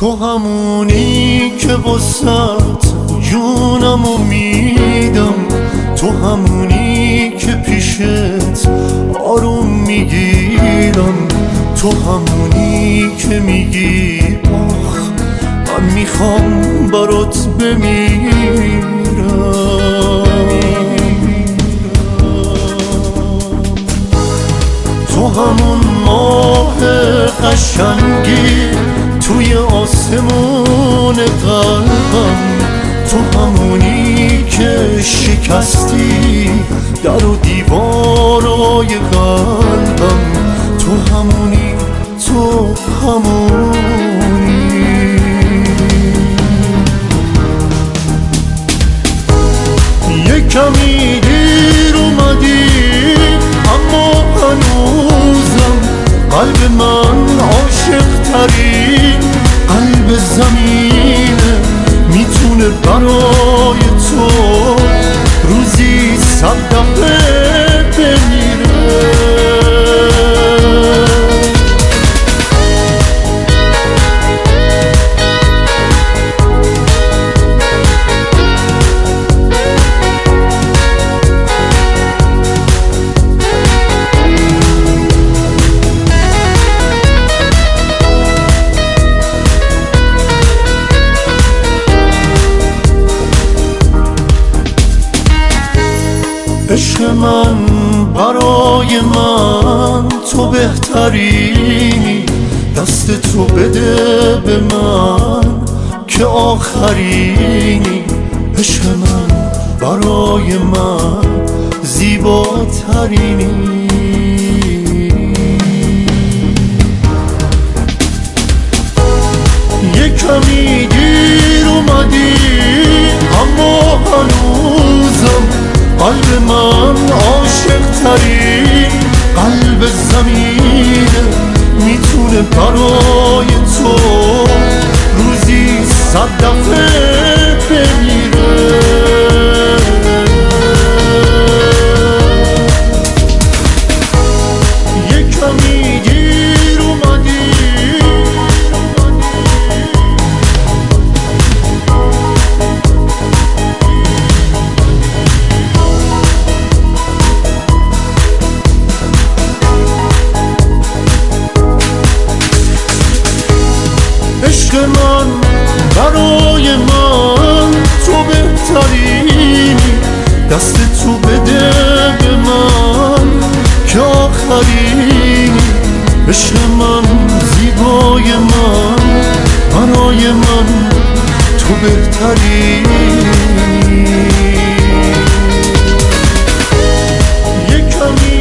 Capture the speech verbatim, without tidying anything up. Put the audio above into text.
تو همونی که واسط جونمو میدم، تو همونی که پیشت آروم میگیرم، تو همونی که میگی آخ من میخوام برات بمیرم. تو همون ماه قشنگی توی آسمون قلبم، تو همونی که شکستی در و دیوارای قلبم، تو همونی تو همونی. یه کمی دیر اومدی اما هنوزم قلب من عاشق ترین قلب زمینه، میتونه برای تو روزی صد دفعه بمیره. عشق من برای من تو بهترینی، دست تو بده به من که آخرینی. عشق من برای من زیباترینی. یه کمی دیر اومدی اما هنوزم قلب من عاشق ترین قلب زمینه، میتونه برای تو روزی صد دفعه بمیره. یه کمی دیر اومدی عشق من برای من تو بهترینی، دست تو بده به من که آخرینی. عشق من زیبای من برای من تو بهترینی. یه کمی